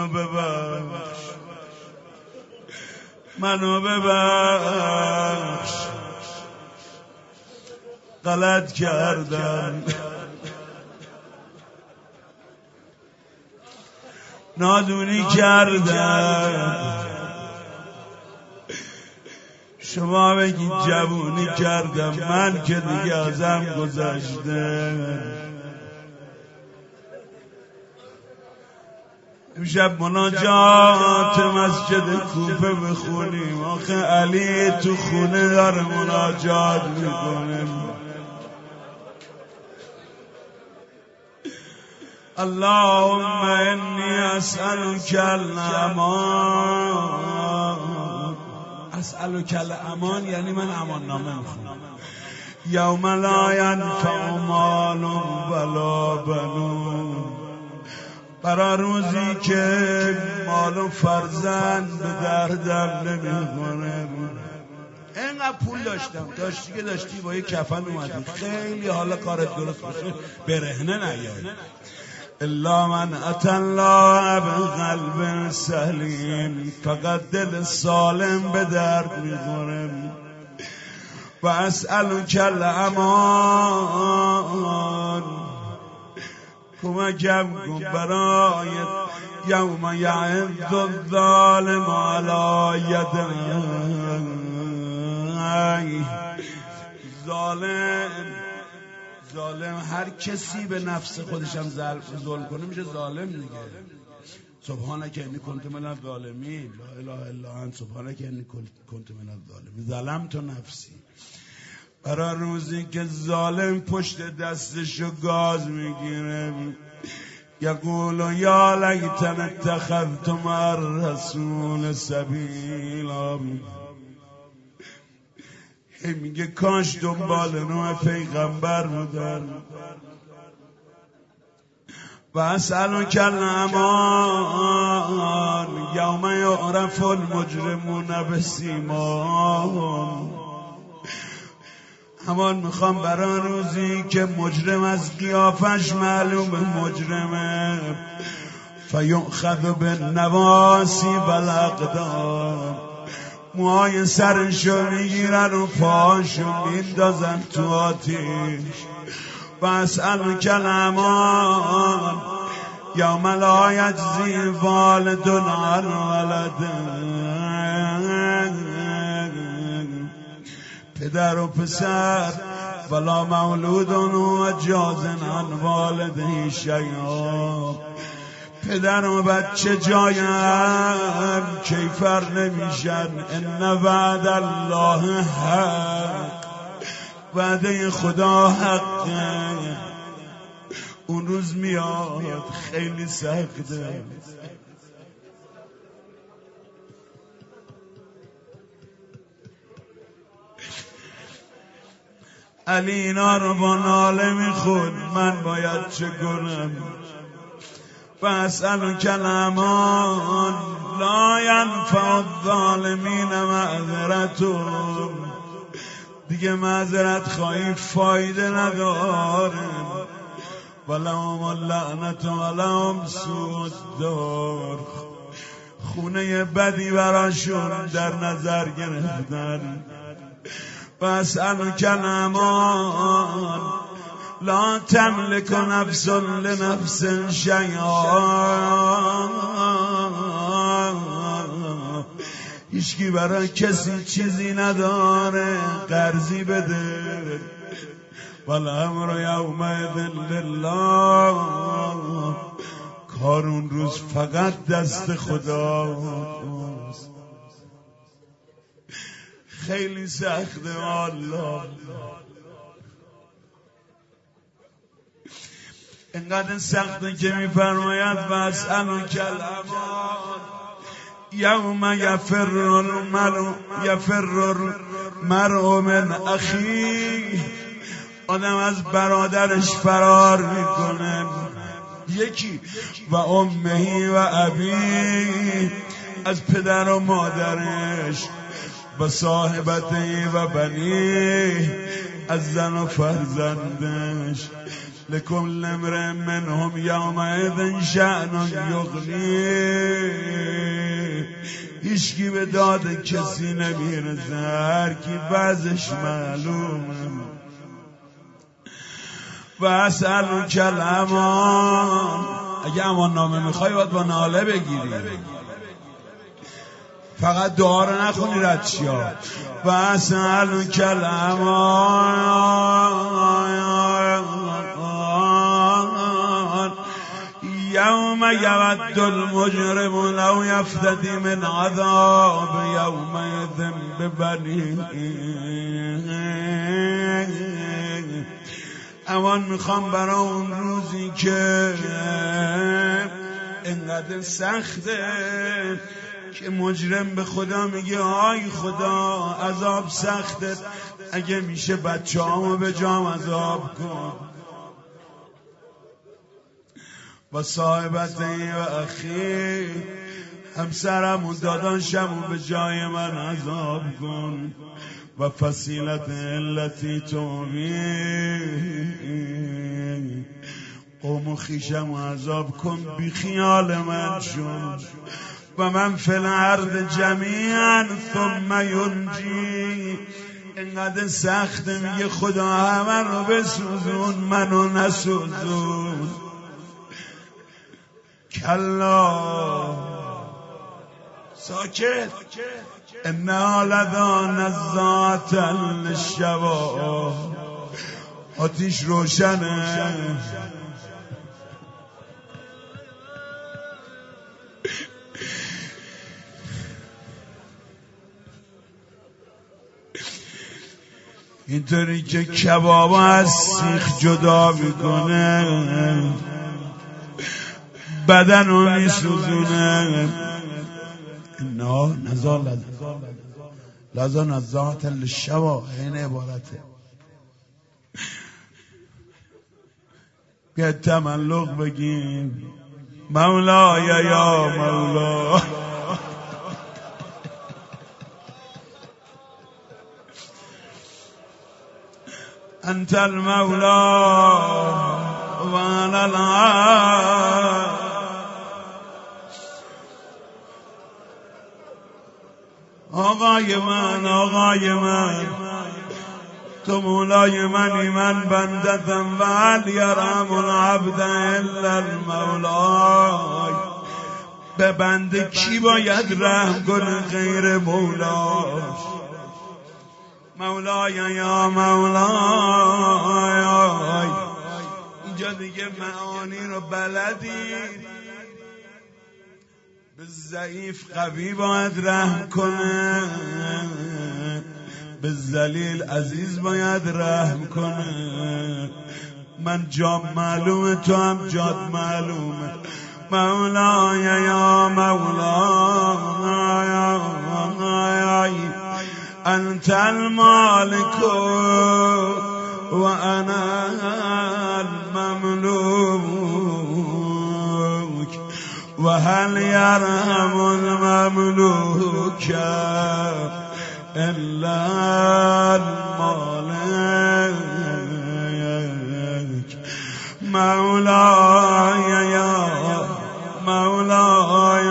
منو ببخش، منو ببخش، غلط کردم، نادونی کردم، شما بگید جوونی کردم، من که دیگه ازم گذشته. امشب مناجات مسجد کوفه بخونیم، آخه علی تو خونه داره مناجات میکنه. اللهم انی اسألک الامان. اسألک الامان یعنی من امان نامه میخونم. یوم لا ینفع مال ولا بنون، برای روزی که مال و فرزند به دردم نمیخونه. اینقدر پول داشتی که داشتی با یه کفن اومدی، خیلی حالا کارت درست باشه برهنه نیای. الا من اتى الله بقلب سلیم، فقط دل سالم به درد میخوره. و اسألک الامان، کمکم کن برای یوم یعض الظالم علی یده. ظالم هر کسی به نفس خودش هم ظلم کنه میشه ظالم دیگه. سبحانک انی کنت من الظالمین، لا اله الا انت سبحانک انی کنت من الظالمین، ظلمت نفسی. برای روزی که ظالم پشت دستشو گاز میگیره، یقول یا لیتن اتخذت مع الرسول سبیلا، میگه کاش دنبال نوع پیغمبر بودن. و اسألک الامان یوم یعرف المجرمون بسیماهم. همان میخوام برای روزی که مجرم از قیافش معلوم مجرمه، فیؤخذ بالنواصی والاقدام، موهای سرشو میگیرن و پاهاشو میندازن تو آتیش. و اسألک الامان یوم لا یجزی والد عن ولده، پدر و پسر ولا مولود و جاز عن والده شیئا، پدر و بچه جایم کیفر نمیشن. ان وعد الله حق، وعده خدا حقه، اون روز میاد خیلی سخته. علی اینا رو با ناله میخون، من باید چه کنم؟ و اسألک الامان لا ینفع الظالمین معذرتهم، دیگه معذرت خواهی فایده نداره. ولهم اللعنت ولهم سوء الدار، خونه بدی براشون در نظر گرفتن. و اسألک الامان لا تملك نفس لنفس شیئا، هیچکی برای کسی چیزی نداره قرضی بده. والامر یومئذ لله، کار اون روز فقط دست خداست. خیلی سخته والله، اینقدر سخته که میفرماید و اسألک الامان یوم یفر المرء من اخیه، آدم از برادرش فرار میکنه. یکی و امهی و ابی، از پدر و مادرش، و صاحبتی و بنی، از زن و فرزندش. لكل امرئ منهم یومئذ شأن یغنیه. هیچکی به داد کسی نمیرسه، هر کی بعضش معلومه. و اسألک الامان، اگه امان نامه میخوای باید با ناله بگیری، فقط دعا رو نخونی رد شی. و اسألک الامان یوم یود المجرم لو یفتدی من عذاب یومئذ ببنیه. امان میخوام برای اون روزی که انقدر سخته که مجرم به خدا میگه آی خدا عذاب سخته، اگه میشه بچه هامو به جام عذاب کن. و صاحبتی و اخی، همسرم و داداشم به جای من عذاب کن. و فصیلت التی تومی، قوم و خیشم و عذاب کن، بی خیال من شون. و من فی الارض جمیعا ثم ینجی، اینقدر سخته میگه خدا همه رو بسوزون منو نسوزون. کلا ساکت، انها لذا نزاعة للشوا، آتیش روشنه. اینطوری که کبابا از سیخ جدا میکنه، بدن رو میسوزونه. نه نزال لذا نزاعة للشوا، این عبارته. بیاید تملق بگیم مولای یا مولا. انت المولا و انا العبد. آقای من تو مولای منی، من بندتم. و هل یرحم العبد الا المولای، به بنده کی باید رحم کنه غیر مولاش؟ مولای یا مولای. اینجا دیگه معانی رو بلدی، به ضعیف قوی باید رحم کنه، به ذلیل عزیز باید رحم کنه. من جام معلومه، تو هم جات معلومه. مولای یا مولای انت المالک و انا المملوک. و هل یرحم المملوک الا المالک. مولای یا مولای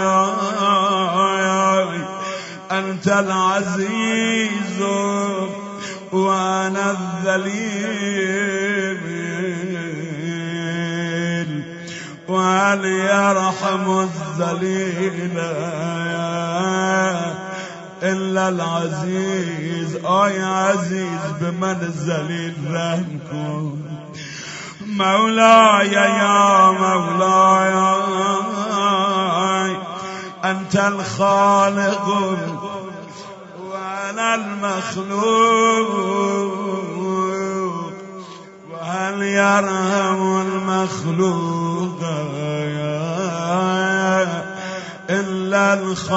انت العزیز و انا الذلیل. و هل یرحم الذلیل الا العزیز. آی عزیز به من ذلیل رحم کن. مولای یا مولای انت الخالق و انا المخلوق. و هل یرحم المخلوق الا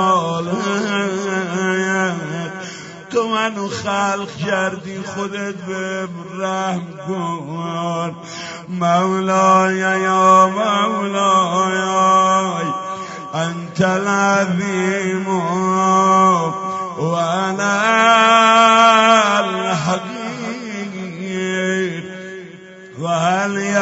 الخالق. تو منو خلق کردی، خودت به رحم کن. مولای یا مولای انت العظیم و انا الحقیر. و هل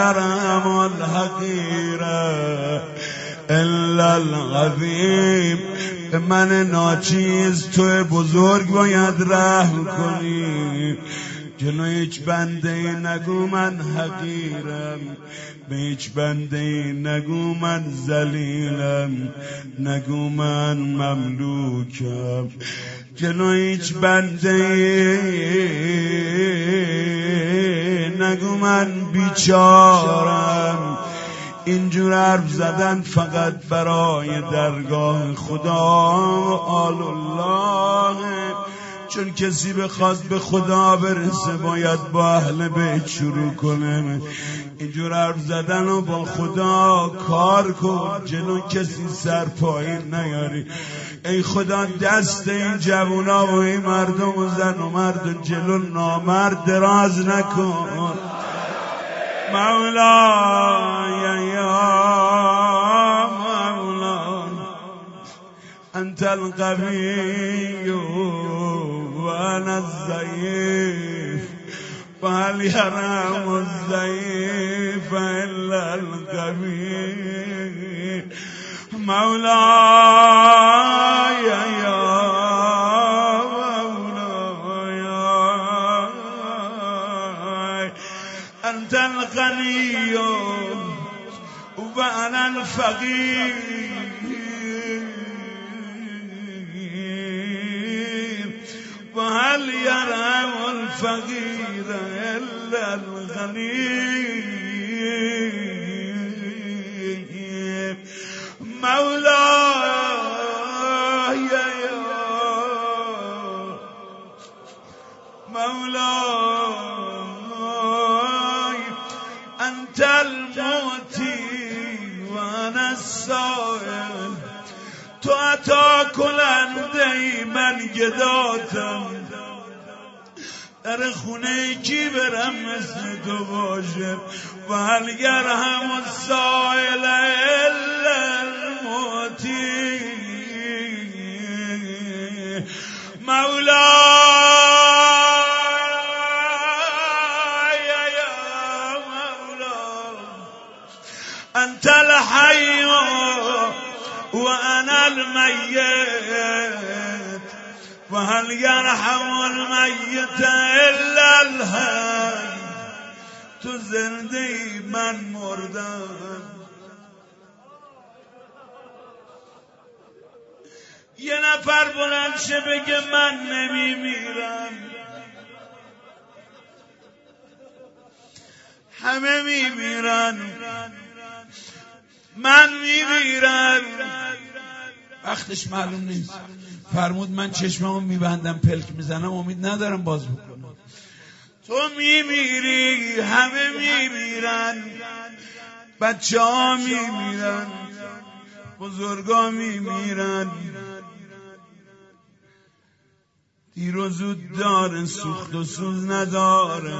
نیست، تو بزرگ باید رحم کنی. جلو هیچ بنده نگو من حقیرم، به هیچ بنده نگو من ذلیلم، نگو من مملوکم. جلو هیچ بنده نگو من بیچارم. اینجور حرف زدن فقط برای درگاه خدا و آل الله، چون کسی بخواد به خدا برسه باید با اهل بیت شروع کنه. اینجور حرف زدن و با خدا کار کن، جلو کسی سر پایین نیاری. ای خدا دست این جوونا و این مردم و زن و مرد جلو نامرد دراز نکن. مولا یا مولا انت القوی و انا الضعیف و هل یرحم الضعیف الا القوی. مولا یا انت الغنی و انا الفقیر و هل یرحم الفقیر الا الغنی. مولاي يا مولاي أنت المعطي وأنا السائل. تو عطا کننده من گداتم، در خونه کی برم مثل تو باشه. و هل یرحم السائل الا المعطی. مولاي یا مولا انت الحی و انا المیت و هل یرحم المیت الا الحی. تو زنده ای من مردم. یه نفر بلند شه بگه من نمیمیرم. همه میمیرن، من میمیرم. وقتش معلوم نیست. فرمود من چشممو میبندم پلک میزنم، امید ندارم باز بکنم. تو میمیری، همه میمیرن، بچه ها میمیرن، بزرگا میمیرن. دیر و زود داره، سوخت و سوز نداره.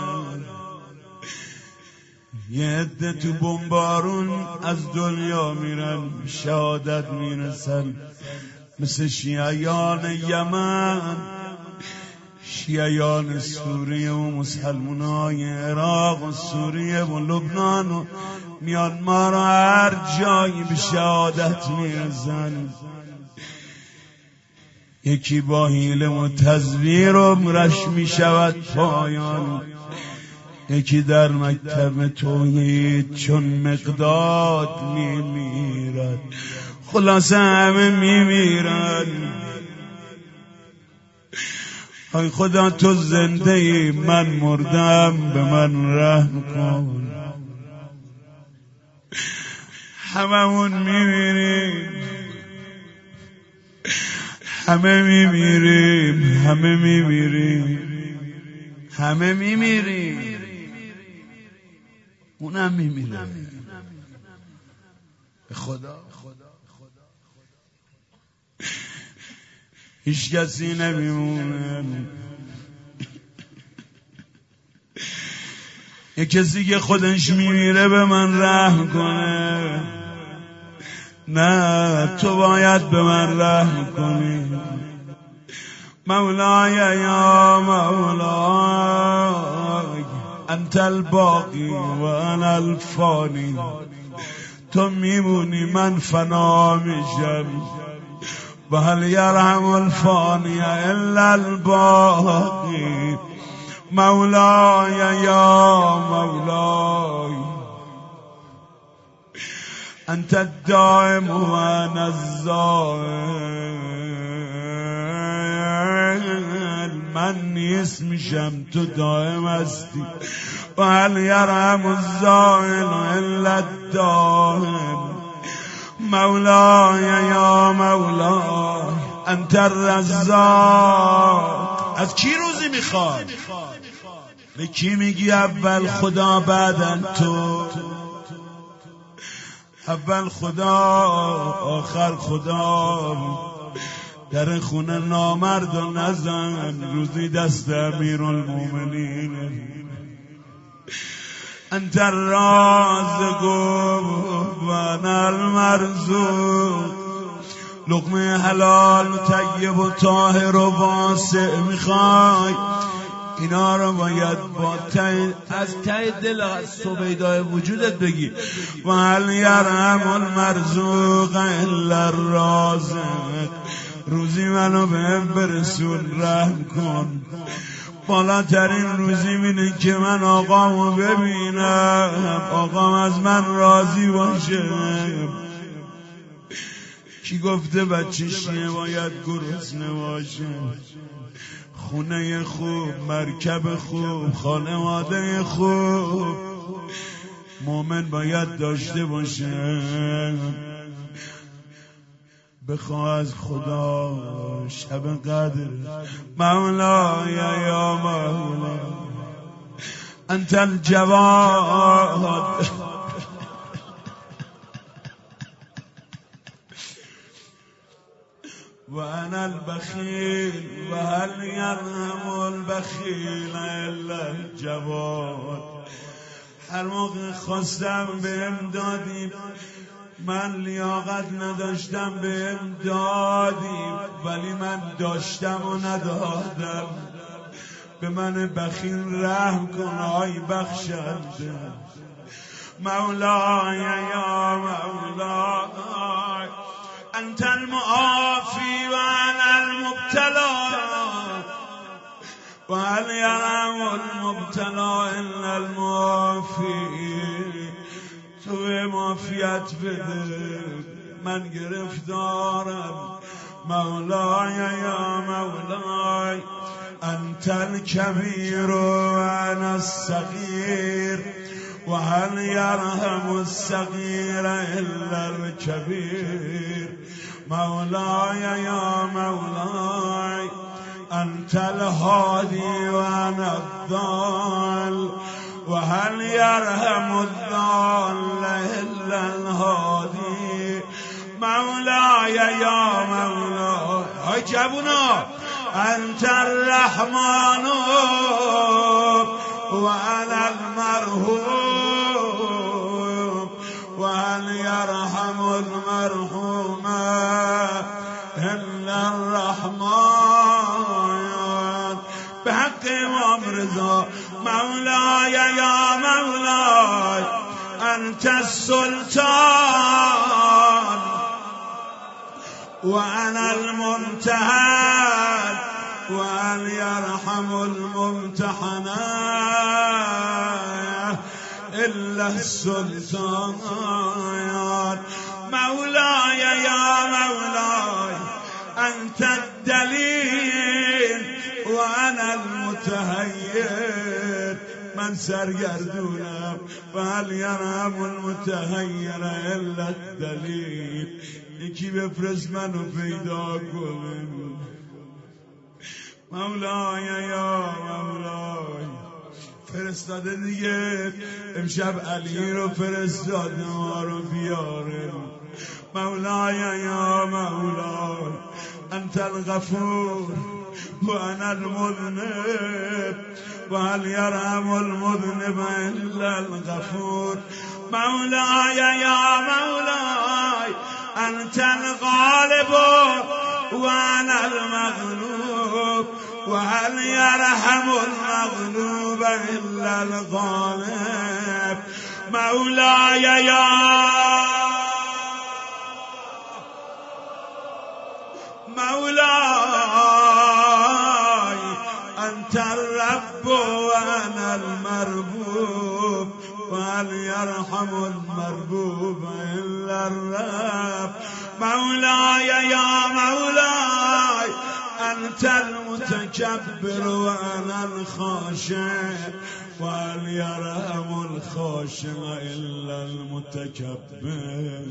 یه عده تو بمبارون از دنیا میرن، شهادت میرسن، مثل شیعیان یمن، شیعیان سوریه و مسلمانای عراق و سوریه و لبنان و میانمار و هر جایی به شهادت میرسن. یکی با حیله و تزویر عمرش میشود پایان، یکی در مکتب توحید چون مقداد میمیرد. خلاصه همه میمیرن. ای خدا تو زنده ای، من مردم، به من رحم کن. هممون میمیریم، همه میمیریم، همه میمیریم، همه میمیریم، اونم میمیره. به خدا هیچ کسی نمیمونه. یه کسی که خودش میمیره به من رحم کنه. نه، تو باید به من رحم کنی. مولاي یا مولاي انت الباقی و انا الفانی. تو میمونی، من فنا میشم. و هل یرحم الفانی الا الباقی مولای یا مولای انت الدائم و انا الزائل، من نیست میشم تو دائم هستی. و هل یرحم الزائل الا الدائم مولای یا مولای انت الرزاق. از کی روزی میخواد؟ به کی میگی اول خدا بعدن تو؟ اول خدا آخر خدا. در خونه نامرد و نزن، روزی دست امیرالمومنین. انت الرازق و انا المرزوق. لقمه حلال و طیب و طاهر و واسع میخوای، اینا رو باید با از ته دل از سویدای وجودت بگی. و هل یرحم المرزوق الا الرازق. روزی منو بهم برسون، رحم کن. بالاترین روزی اینه که من آقامو ببینم، آقام از من راضی باشه. کی گفته بچه‌ش باید گرسنه باشه؟ خونه خوب، مرکب خوب، خانواده خوب مومن باید داشته باشه. بخواه از خدا شب قدر مولای یا مولا انت الجواد. و انا البخیل و هل یرحم البخیل الا الجواد. هر موقع خواستم بهم دادی، من لیاقت نداشتم بهم دادی، ولی من داشتم و ندادم. به من بخیل رحم کن آی بخشنده. مولای یا مولای انت المعافی و انا المبتلا. و هل یرحم المبتلا الا المعافی. تو معافیت بده، من گرفتارم. مولای یا مولای انت الکبیر و انا الصغیر. و هل یرحم الصغیر الا الکبیر. مولای یا مولای انت الهادی و انا الضال. و هل یرحم الضال الا الهادی. مولای یا مولای. های جوونا، انت الرحمن و انا المرحوم. و هل یرحم المرحوم الا الرحمن. به حق امام رضا. مولای یا مولای انت السلطان و انا الممتحن. و هل یرحم الممتحن الا السلطان. مولاي يا مولاي أنت الدليل وأنا المتهير. من سرگردونم وهل يرحم المتهير إلا الدليل. یکی بفرست منو پیدا کن مولای یا مولای. فرستاده دیگه، امشب علی رو فرستاده ما رو بیاره. مولای یا مولای انت الغفور و انا المذنب و هل یرحم المذنب الا الغفور. مولای یا مولای انت الغالب و انا المغلوب و هل یرحم المغلوب الا الغالب. مولای یا مولاي أنت الرب وأنا المربوب وهل يرحم المربوب إلا الرب مولاي يا مولاي أنت المتكبر وأنا الخاشع وهل يرحم الخاشع إلا المتكبر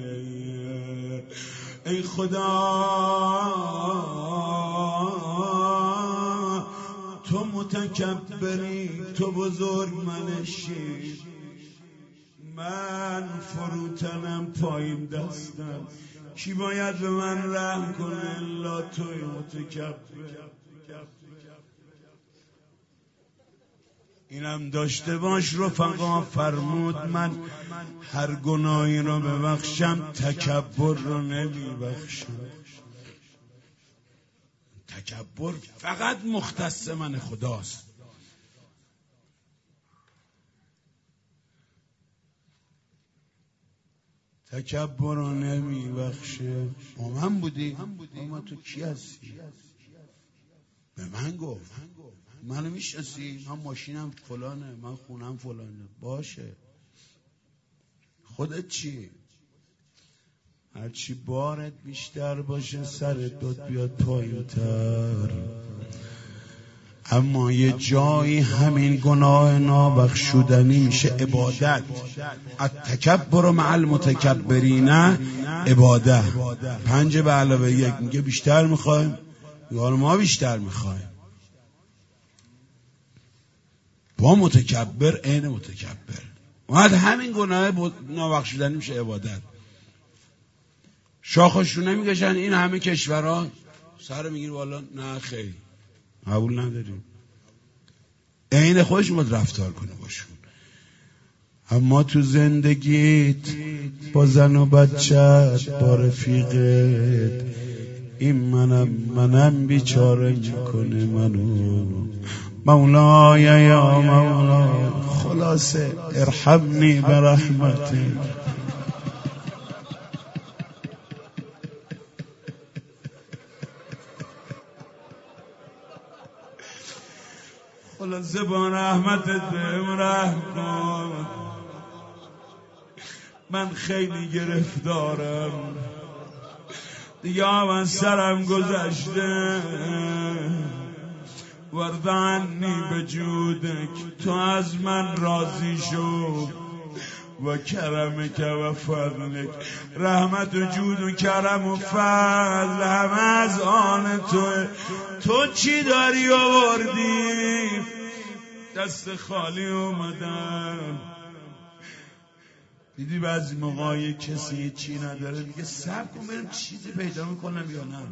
ای خدا تو متکبری تو بزرگ منشی من فروتنم پایین دستم کی باید به من رحم کنه الا توی متکبر اینم داشته باش رفقا فرمود من هر گناهی رو ببخشم تکبر رو نمیبخشم تکبر فقط مختص من خداست تکبر رو نمیبخشه من بودی؟ اما تو کی هستی؟ به من گفت منو میشناسی؟ من ماشینم فلانه من خونم فلانه باشه خودت چی؟ هرچی بارت بیشتر باشه سرت داد بیاد پایین تر اما یه جایی همین گناه نابخشودنی میشه عبادت التکبر مع المتکبرین عبادت 5 به علاوه 1 میگه بیشتر میخوایم یا ما بیشتر میخوایم با متکبر عین متکبر بعد همین گناه نابخشودنی میشه عبادت شاخشون نمیگشن این همه کشورها سر میگیر والا نه خیلی قبول نداریم عین خودش باید رفتار کنه باشون اما تو زندگیت با زن و بچت با رفیقت این منم بیچاره میکنه منو مولای یا مولا خلاصه ارحمنی برحمتی خلاصه با رحمتت بهم رحم کن من خیلی گرفتارم دیگه من سرم گذشته وردعنی به جودک تو از من راضی شو و کرمک و فضلک رحمت و جود و کرم و فضل همه از آن تو چی داری آوردی دست خالی اومدم دیدی بعضی موقعی کسی چی نداره دیگه صبر کن بریم چیزی پیدا میکنم یا نه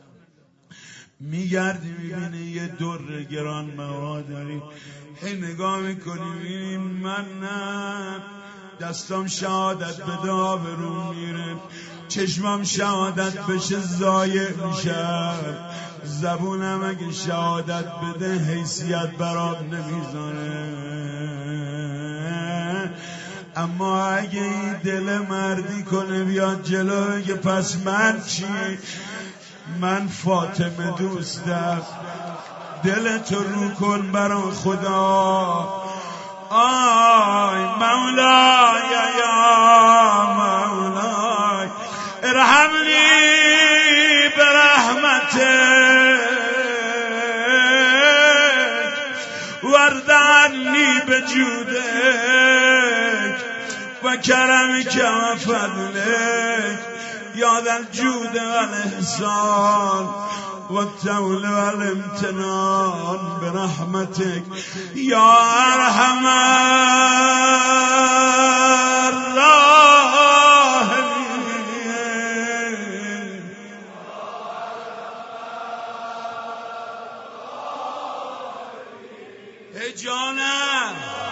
میگردی میبینی یه در گران موا داری هی نگاه میکنی میبینی من نه دستم شهادت به آبرو میره چشمم شهادت بشه ضایع میشه زبونم اگه شهادت بده حیثیت برام نمیذاره اما اگه این دل مردی کنه بیاد جلو بگه پس من چی من فاطمه دوستم دل تو رو کن برای خدا آی مولای یا مولای ارحمنی برحمتک وردعنی بجودک و کرمک و فضلک یا ذا الجود والاحسان والطول والامتنان برحمتك يا ارحم الراحمين ای جانم